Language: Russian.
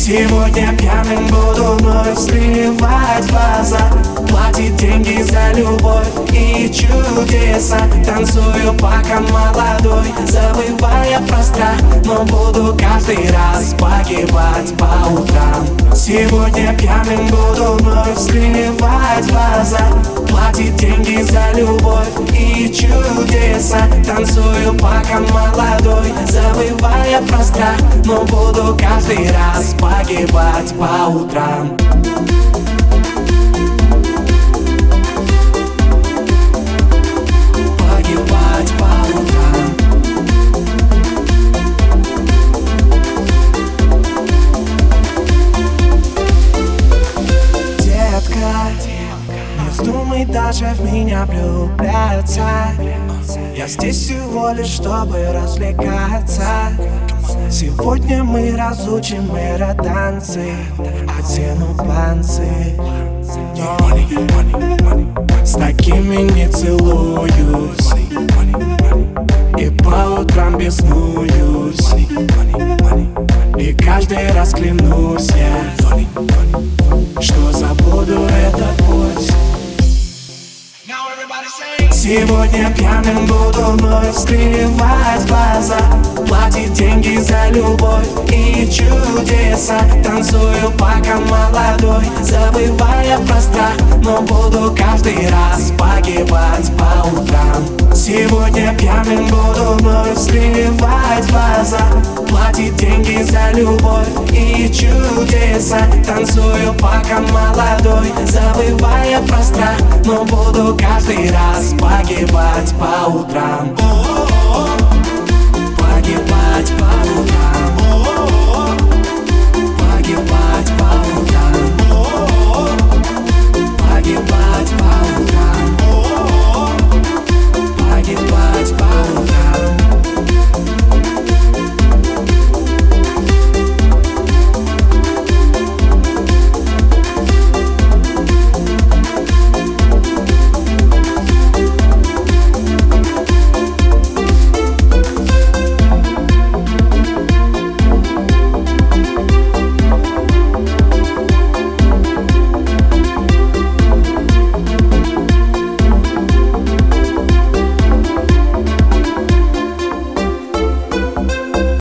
Сегодня пьяным буду вновь скрывать глаза, платить деньги за любовь и чудеса. Танцую пока молодой, забывая про страх, но буду каждый раз погибать по утрам. Сегодня пьяным буду вновь скрывать глаза, платить деньги за любовь и чудеса. Танцую пока молодой, забывая про страх, но буду каждый раз погибать по утрам. Погибать по утрам. Детка, не вздумай даже в меня влюбляться. Я здесь всего лишь, чтобы развлекаться. Сегодня мы разучим эро-танцы, одену панцирь. С такими не целуюсь и по утрам беснуюсь, и каждый раз клянусь я, что забуду этот путь. Сегодня пьяным буду вновь скрывать глаза, платить деньги за любовь и чудеса. Танцую пока молодой, забывая про страх, но буду каждый раз погибать по утрам. Сегодня пьяным буду вновь скрывать глаза, платить деньги за любовь и чудеса. Танцую пока молодой, забывая про страх, но буду каждый раз погибать по утрам.